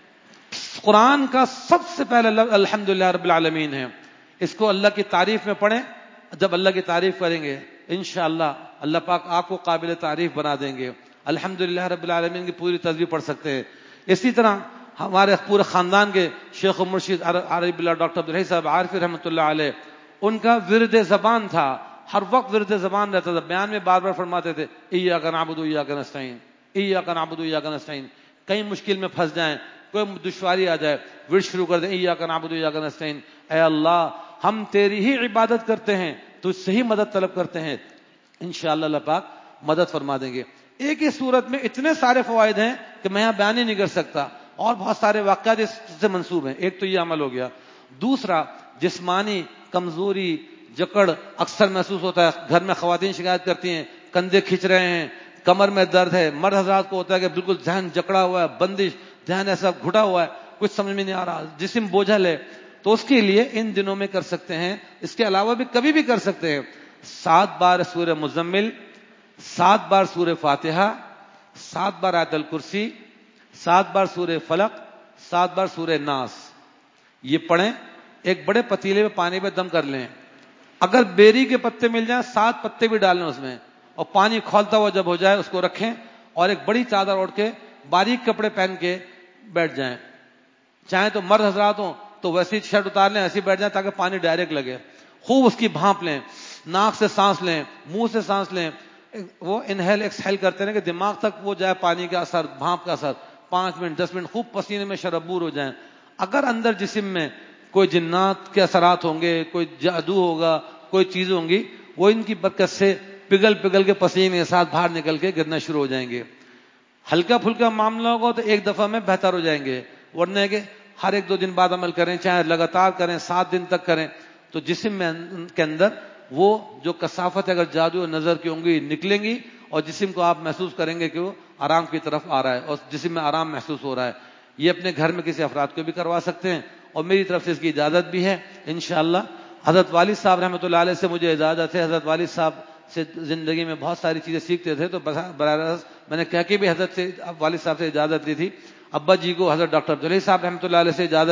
S1: قرآن کا سب سے پہلا لفظ الحمدللہ رب العالمین ہے. اس کو اللہ کی تعریف میں پڑھیں. جب اللہ کی تعریف کریں گے انشاءاللہ اللہ پاک آپ کو قابل تعریف بنا دیں گے. الحمدللہ رب العالمین کی پوری تسبیح پڑھ سکتے ہیں. اسی طرح ہمارے پورے خاندان کے شیخ و مرشد عارف باللہ ڈاکٹر عبدالحی صاحب عارفی رحمۃ اللہ علیہ، ان کا ورد زبان تھا، ہر وقت ورد زبان رہتا تھا. بیان میں بار بار فرماتے تھے ایاک نعبد و ایاک نستعین، ایاک نعبد و ایاک نستعین. کہیں مشکل میں پھنس جائیں، کوئی دشواری آ جائے، ورد شروع کر دیں ایاک نعبد و ایاک نستعین، اے اللہ ہم تیری ہی عبادت کرتے ہیں، تجھ سے ہی مدد طلب کرتے ہیں، انشاءاللہ اللہ پاک مدد فرما دیں گے. ایک ہی صورت میں اتنے سارے فوائد ہیں کہ میں یہاں بیان ہی نہیں کر سکتا، اور بہت سارے واقعات اس سے منسوب ہیں. ایک تو یہ عمل ہو گیا. دوسرا جسمانی کمزوری جکڑ اکثر محسوس ہوتا ہے. گھر میں خواتین شکایت کرتی ہیں کندھے کھنچ رہے ہیں، کمر میں درد ہے. مرد حضرات کو ہوتا ہے کہ بالکل ذہن جکڑا ہوا ہے، بندش، ذہن ایسا گھٹا ہوا ہے، کچھ سمجھ میں نہیں آ رہا، جسم بوجھل ہے. تو اس کے لیے ان دنوں میں کر سکتے ہیں. اس کے علاوہ بھی کبھی بھی کر سکتے ہیں. سات بار سورہ مزمل، سات بار سورہ فاتحہ، سات بار آیت الکرسی، سات بار سورہ فلق، سات بار سورہ ناس. یہ پڑھیں. ایک بڑے پتیلے میں پانی میں دم کر لیں. اگر بیری کے پتے مل جائیں سات پتے بھی ڈال لیں اس میں، اور پانی کھولتا ہوا جب ہو جائے اس کو رکھیں اور ایک بڑی چادر اوڑھ کے باریک کپڑے پہن کے بیٹھ جائیں. چاہیں تو مرد حضرات ہوں تو ویسی شرٹ اتار لیں، ایسی بیٹھ جائیں تاکہ پانی ڈائریکٹ لگے. خوب اس کی بھانپ لیں، ناک سے سانس لیں، منہ سے سانس لیں. وہ انہیل ایکسہیل کرتے ہیں کہ دماغ تک وہ جائے پانی کا اثر، بھانپ کا اثر. پانچ منٹ دس منٹ خوب پسینے میں شربور ہو جائیں. اگر اندر جسم میں کوئی جنات کے اثرات ہوں گے، کوئی جادو ہوگا، کوئی چیزیں ہوں گی، وہ ان کی برکت سے پگھل پگھل کے پسینے کے ساتھ باہر نکل کے گرنا شروع ہو جائیں گے. ہلکا پھلکا معاملہ ہوگا تو ایک دفعہ میں بہتر ہو جائیں گے، ورنہ کہ ہر ایک دو دن بعد عمل کریں، چاہے لگاتار کریں، سات دن تک کریں، تو جسم میں کے اندر وہ جو کثافت اگر جادو نظر کی ہوں گی نکلیں گی، اور جسم کو آپ محسوس کریں گے کہ وہ آرام کی طرف آ رہا ہے اور جسم میں آرام محسوس ہو رہا ہے. یہ اپنے گھر میں کسی افراد کو بھی کروا سکتے ہیں، اور میری طرف سے اس کی اجازت بھی ہے انشاءاللہ. حضرت والد صاحب رحمۃ اللہ علیہ سے مجھے اجازت ہے. حضرت والد صاحب سے زندگی میں بہت ساری چیزیں سیکھتے تھے، تو براہ راست میں نے کہہ کے بھی حضرت سے والد صاحب سے اجازت لی تھی. ابا جی کو حضرت ڈاکٹر عبدالحی صاحب رحمۃ اللہ علیہ سے اجازت تھی،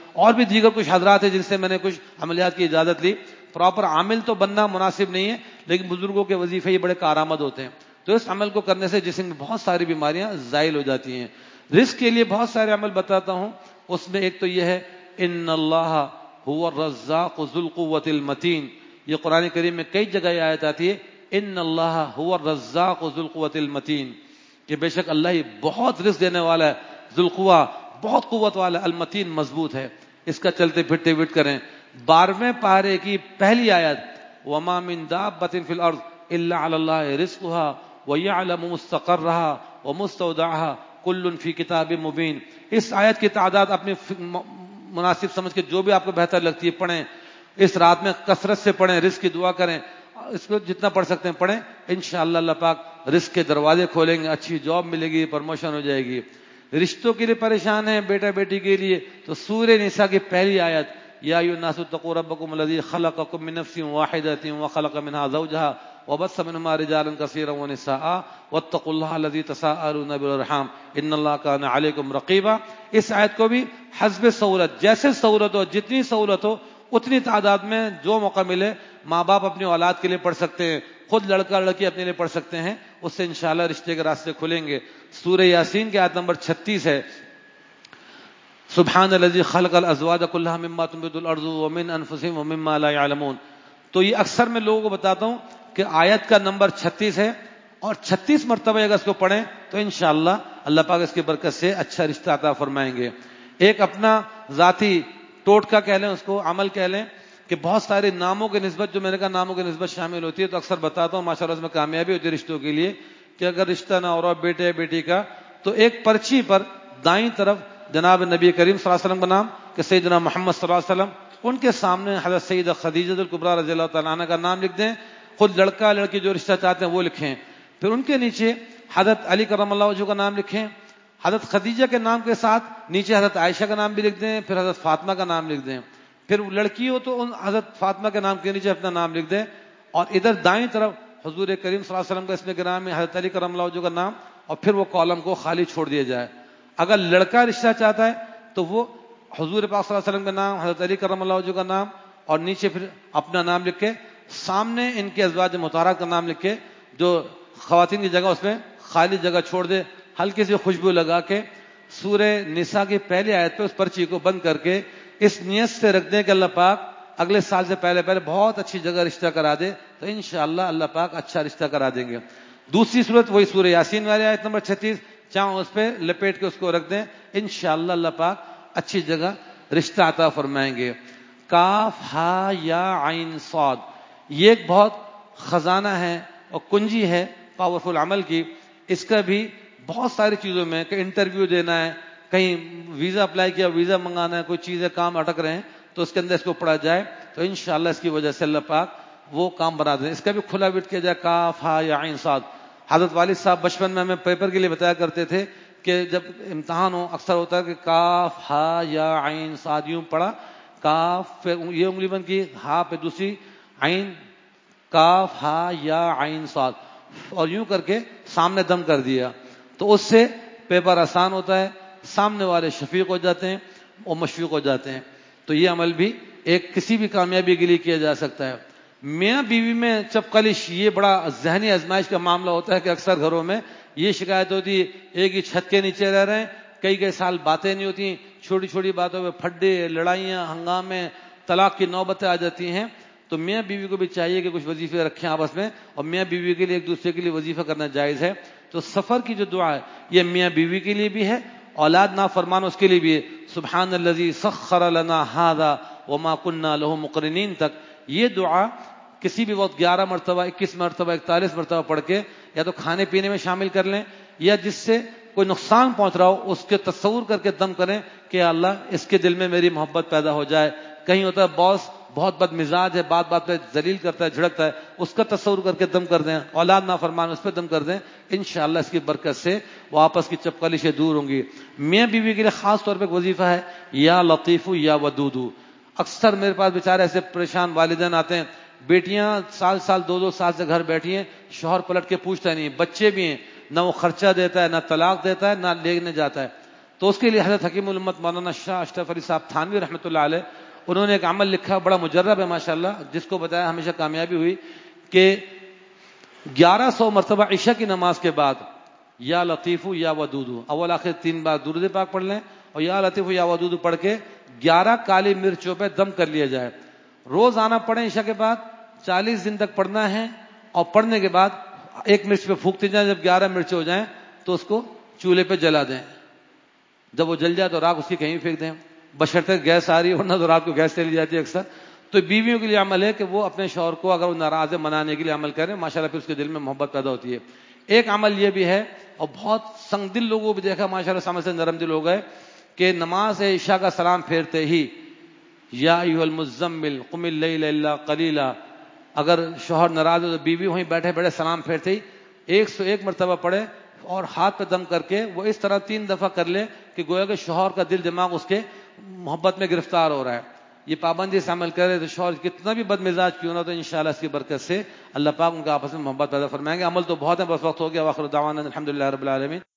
S1: اور بھی دیگر کچھ حضرات ہیں جن سے میں نے کچھ عملیات کی اجازت لی. پراپر عامل تو بننا مناسب نہیں ہے، لیکن بزرگوں کے وظیفے یہ بڑے کارآمد ہوتے ہیں. تو اس عمل کو کرنے سے جسم میں بہت ساری بیماریاں زائل ہو جاتی ہیں. رزق کے لیے بہت سارے عمل بتاتا ہوں. اس میں ایک تو یہ ہے ان اللہ هو الرزاق ذو القوۃ المتین. یہ قرآن کریم میں کئی جگہ یہ آیت آتی ہے ان اللہ هو الرزاق ذو القوۃ المتین، کہ بے شک اللہ ہی بہت رزق دینے والا ہے، ذو القوہ بہت قوت والا، المتین مضبوط ہے. اس کا چلتے پھرتے وٹ کریں. بارہویں پارے کی پہلی آیت وما من دابۃ فی الارض الا علی اللہ رزقها ویعلم مستقرها ومستودعها کل فی کتاب مبین. اس آیت کی تعداد اپنی مناسب سمجھ کے جو بھی آپ کو بہتر لگتی ہے پڑھیں. اس رات میں کثرت سے پڑھیں، رزق کی دعا کریں. اس کو جتنا پڑھ سکتے ہیں پڑھیں. انشاءاللہ اللہ پاک رزق کے دروازے کھولیں گے، اچھی جاب ملے گی، پروموشن ہو جائے گی. رشتوں کے لیے پریشان ہیں بیٹا بیٹی کے لیے، تو سورہ نساء کی پہلی آیت یا ایھا الناس اتقوا ربکم الذی خلقکم من نفس واحدۃ وخلق منها زوجها وبث منهما رجالا كثيرا ونساء واتقوا الله الذي تساءلون به والارحام ان الله كان عليكم رقيبا. اس آیت کو بھی حسب سہولت، جیسے سہولت ہو، جتنی سہولت ہو اتنی تعداد میں جو موقع ملے ماں باپ اپنی اولاد کے لیے پڑھ سکتے ہیں، خود لڑکا لڑکی اپنے لیے پڑھ سکتے ہیں. اس سے انشاءاللہ رشتے کے راستے کھلیں گے. سورہ یاسین کی آیت نمبر چھتیس ہے سبحان الذی خلق الازواج کلها مما تنبت الارض ومن انفسهم ومما لا يعلمون. تو یہ اکثر میں لوگوں کو بتاتا ہوں کہ آیت کا نمبر چھتیس ہے، اور چھتیس مرتبہ اگر اس کو پڑھیں تو انشاءاللہ اللہ پاک اس کی برکت سے اچھا رشتہ عطا فرمائیں گے. ایک اپنا ذاتی ٹوٹکا کہہ لیں، اس کو عمل کہہ لیں، کہ بہت سارے ناموں کی نسبت، جو میں نے کہا ناموں کی نسبت شامل ہوتی ہے، تو اکثر بتاتا ہوں ماشاءاللہ اس میں کامیابی ہوتی ہے رشتوں کے لیے، کہ اگر رشتہ نہ ہو رہا بیٹے بیٹی کا، تو ایک پرچی پر دائیں طرف جناب نبی کریم صلی اللہ علیہ وسلم کا نام، کہ سیدنا محمد صلی اللہ علیہ وسلم، ان کے سامنے حضرت سیدہ خدیجہ الکبریٰ رضی اللہ تعالیٰ عنہ کا نام لکھ دیں. خود لڑکا لڑکی جو رشتہ چاہتے ہیں وہ لکھیں. پھر ان کے نیچے حضرت علی کرم اللہ وجہہ کا نام لکھیں. حضرت خدیجہ کے نام کے ساتھ نیچے حضرت عائشہ کا نام بھی لکھ دیں، پھر حضرت فاطمہ کا نام لکھ دیں. پھر لڑکی ہو تو ان حضرت فاطمہ کے نام کے نیچے اپنا نام لکھ دیں. اور ادھر دائیں طرف حضور کریم صلی اللہ علیہ وسلم کا اسم گرامی میں حضرت علی کرم اللہ وجہہ کا نام، اور پھر وہ کالم کو خالی چھوڑ دیا جائے. اگر لڑکا رشتہ چاہتا ہے تو وہ حضور پاک صلی اللہ علیہ وسلم کا نام، حضرت علی کرم اللہ وجہہ کا نام، اور نیچے پھر اپنا نام لکھ کے سامنے ان کے ازواج مطہرات کا نام لکھ کے، جو خواتین کی جگہ اس میں خالی جگہ چھوڑ دے، ہلکی سی خوشبو لگا کے سورہ نساء کی پہلی آیت پہ اس پرچی کو بند کر کے اس نیت سے رکھ دیں کہ اللہ پاک اگلے سال سے پہلے پہلے بہت اچھی جگہ رشتہ کرا دے، تو انشاءاللہ اللہ پاک اچھا رشتہ کرا دیں گے. دوسری صورت وہی سورہ یاسین والی آیت نمبر چھتیس، چاہوں اس پہ لپیٹ کے اس کو رکھ دیں، انشاءاللہ اللہ پاک اچھی جگہ رشتہ عطا فرمائیں گے. کاف ہا یا عین صاد، یہ ایک بہت خزانہ ہے اور کنجی ہے پاورفل عمل کی. اس کا بھی بہت ساری چیزوں میں، کہ انٹرویو دینا ہے، کہیں ویزا اپلائی کیا، ویزا منگانا ہے، کوئی چیزیں کام اٹک رہے ہیں تو اس کے اندر اس کو پڑھا جائے تو انشاءاللہ اس کی وجہ سے اللہ پاک وہ کام بنا دیں. اس کا بھی کھلا بٹ کیا جائے کاف ہا یا عین صاد. حضرت والد صاحب بچپن میں ہمیں پیپر کے لیے بتایا کرتے تھے کہ جب امتحان ہو اکثر ہوتا ہے کہ کاف ہا یا عین صاد، یوں پڑھا، کاف پہ یہ انگلی بند کی، ہا پہ دوسری، عین، کاف ہا یا عین صاد، اور یوں کر کے سامنے دم کر دیا. تو اس سے پیپر آسان ہوتا ہے، سامنے والے شفیق ہو جاتے ہیں اور مشفیق ہو جاتے ہیں. تو یہ عمل بھی ایک کسی بھی کامیابی کے لیے کیا جا سکتا ہے. میاں بیوی میں چپقلش، یہ بڑا ذہنی آزمائش کا معاملہ ہوتا ہے کہ اکثر گھروں میں یہ شکایت ہوتی ہے ایک ہی چھت کے نیچے رہ رہے ہیں، کئی کئی سال باتیں نہیں ہوتی، چھوٹی چھوٹی باتوں پہ پھڈے، لڑائیاں، ہنگامے، طلاق کی نوبتیں آ جاتی ہیں. تو میاں بیوی کو بھی چاہیے کہ کچھ وظیفے رکھیں آپس میں، اور میاں بیوی کے لیے ایک دوسرے کے لیے وظیفہ کرنا جائز ہے. تو سفر کی جو دعا ہے یہ میاں بیوی کے لیے بھی ہے، اولاد نافرمان اس کے لیے بھی ہے. سبحان الذی سخر لنا ھذا وما كنا له مقرنین تک یہ دعا کسی بھی وقت گیارہ مرتبہ، اکیس مرتبہ، اکتالیس مرتبہ پڑھ کے یا تو کھانے پینے میں شامل کر لیں، یا جس سے کوئی نقصان پہنچ رہا ہو اس کے تصور کر کے دم کریں کہ اللہ اس کے دل میں میری محبت پیدا ہو جائے. کہیں ہوتا ہے باس بہت بد مزاج ہے، بات بات پہ ذلیل کرتا ہے، جھڑکتا ہے، اس کا تصور کر کے دم کر دیں. اولاد نافرمان اس پہ دم کر دیں، انشاءاللہ اس کی برکت سے وہ آپس کی چپقلشیں دور ہوں گی. میاں بیوی کے لیے خاص طور پہ ایک وظیفہ ہے یا لطیف یا ودود. اکثر میرے پاس بیچارے ایسے پریشان والدین آتے ہیں، بیٹیاں سال سال دو دو سال سے گھر بیٹھی ہیں، شوہر پلٹ کے پوچھتا نہیں، بچے بھی ہیں، نہ وہ خرچہ دیتا ہے، نہ طلاق دیتا ہے، نہ لینے جاتا ہے. تو اس کے لیے حضرت حکیم الامت مولانا شاہ اشرف علی صاحب تھانوی رحمۃ اللہ علیہ انہوں نے ایک عمل لکھا، بڑا مجرب ہے ماشاءاللہ، جس کو بتایا ہمیشہ کامیابی ہوئی کہ گیارہ سو مرتبہ عشاء کی نماز کے بعد یا لطیفو یا ودودو، اول آخر تین بار درود پاک پڑھ لیں اور یا لطیفو یا ودودو پڑھ کے گیارہ کالی مرچوں پہ دم کر لیا جائے. روز آنا پڑھیں عشاء کے بعد، چالیس دن تک پڑھنا ہے، اور پڑھنے کے بعد ایک مرچ پہ پھونکتے جائیں، جب گیارہ مرچ ہو جائیں تو اس کو چولہے پہ جلا دیں. جب وہ جل جائے تو راکھ اس کی کہیں پھینک دیں، بشرطے گیس آ رہی ہے، ورنہ تو رات کو گیس چلی جاتی ہے اکثر. تو بیویوں کے لیے عمل ہے کہ وہ اپنے شوہر کو اگر وہ ناراض ہے منانے کے لیے عمل کریں، ماشاءاللہ پھر اس کے دل میں محبت پیدا ہوتی ہے. ایک عمل یہ بھی ہے، اور بہت سنگ دل لوگوں کو بھی دیکھا ماشاءاللہ سامنے سے نرم دل ہو گئے، کہ نماز عشاء کا سلام پھیرتے ہی یا ایھا المزمل قم اللیل الا قلیلا، اگر شوہر ناراض ہو تو بیوی وہیں بیٹھے بیٹھے سلام پھیرتے ہی ایک سو ایک مرتبہ پڑھے اور ہاتھ پہ دم کر کے وہ اس طرح تین دفعہ کر لے کہ گویا کہ شوہر کا دل دماغ اس کے محبت میں گرفتار ہو رہا ہے. یہ پابندی سے عمل کرے تو شوہر کتنا بھی بد مزاج کیوں نہ، تو انشاءاللہ اس کی برکت سے اللہ پاک ان کا آپس میں محبت پیدا فرمائیں گے. عمل تو بہت ہے، بس وقت ہو گیا. واخر دعوانا الحمدللہ رب العالمین.